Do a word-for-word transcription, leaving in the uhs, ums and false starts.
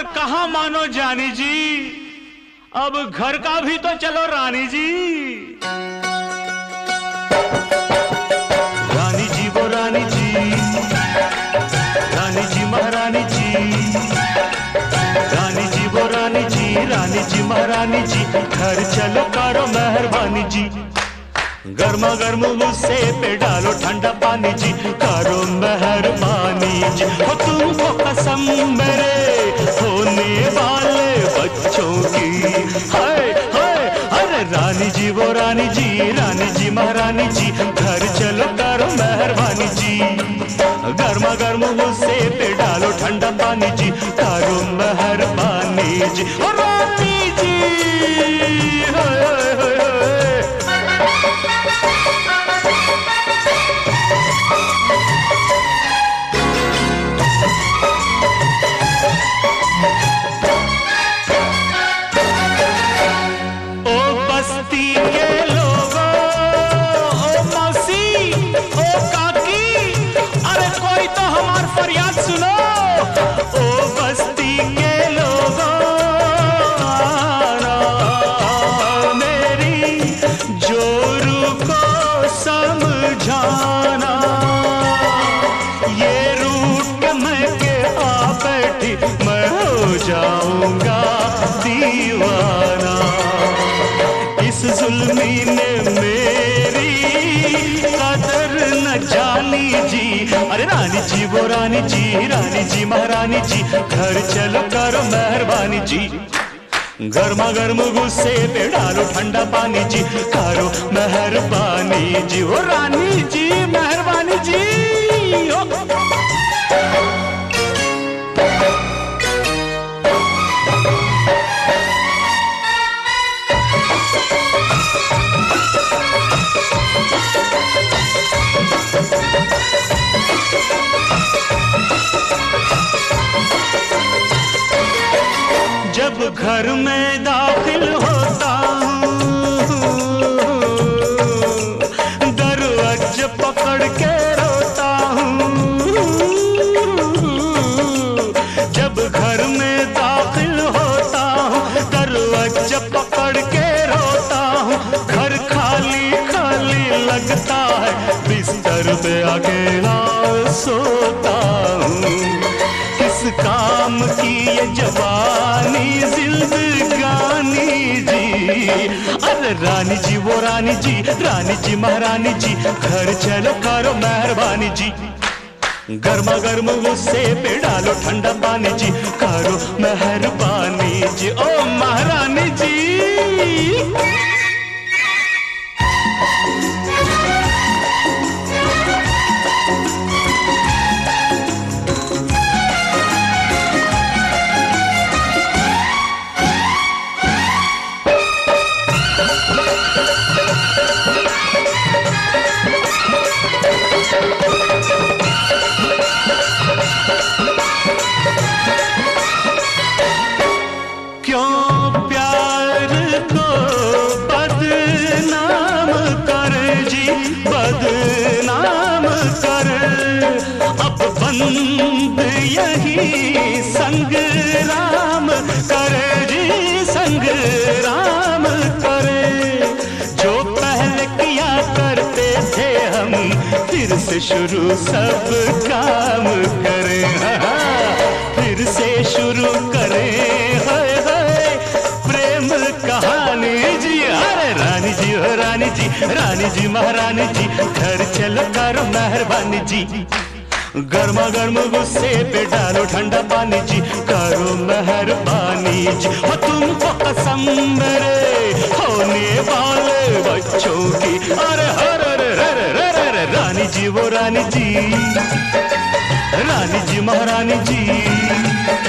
पर कहाँ मानो जानी जी, अब घर का भी तो चलो रानी जी। रानी जी वो रानी जी, रानी जी महारानी जी, रानी जी वो रानी जी, रानी जी महारानी जी, घर चलो करो मेहरबानी जी। गर्मा गर्म गुस्से पे डालो ठंडा पानी जी, करो मेहरबानी जी। हो तुमको कसम मेरे होने वाले बच्चों की, हाय हाय अरे रानी जी वो रानी जी, रानी जी महारानी जी, घर चलो करो मेहरबानी जी। गर्मा गर्म गुस्से पे डालो ठंडा पानी जी, करो मेहरबानी जी। हो रानी जी हाय हाय हाय समझाना, ये रूठ के मैं के आ बैठी, मैं हो जाऊंगा दीवाना। इस जुल्मी ने मेरी कदर न जानी जी, अरे रानी जी वो रानी जी, रानी जी महारानी जी, घर चलो करो मेहरबानी जी। गर्मा गर्म गुस्से पे डालो ठंडा पानी जी, करो मेहरबानी जी। ओ रानी जी मेहरबानी जी ओ। जब घर में दाखिल होता हूँ, दरवाजा पकड़ के रोता हूँ। जब घर में दाखिल होता हूँ, दरवाजा पकड़ के रोता हूँ। घर खाली खाली लगता है, बिस्तर पे अकेला सोता हूँ। किस काम की ये जवानी जिंदगानी जी, अरे रानी जी वो रानी जी, रानी जी महारानी जी, घर चलो करो मेहरबानी जी। गर्मा गर्म गुस्से पे डालो ठंडा पानी जी, करो मेहरबानी जी। ओ महारानी जी बदनाम कर, अब बंद यही संग्राम कर जी, संग्राम करे। जो पहले किया करते थे हम, फिर से शुरू सब काम करें, फिर से शुरू करें हाय हाय प्रेम कहानी जी। अरे रानी जी हो रानी जी, रानी जी महारानी जी, घर चलो करो मेहरबानी जी। गर्मा गर्म गुस्से पे डालो ठंडा पानी जी, करो मेहरबानी जी। हो तुमको कसम मेरे होने वाले बच्चों की, अरे हर रानी जी वो रानी जी, रानी जी महारानी जी।